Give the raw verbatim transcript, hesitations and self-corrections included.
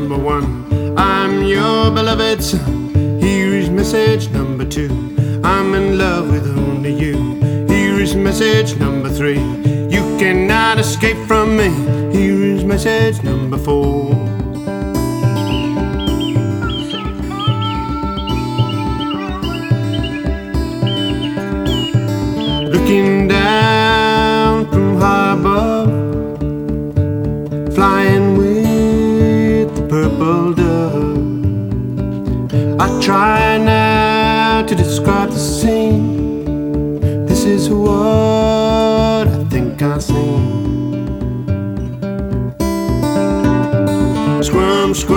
number one. I'm your beloved son. Here is message number two. I'm in love with only you. Here is message number three. You cannot escape from me. Here is message number four. Looking down from high above, flying with the purple dove. I try now to describe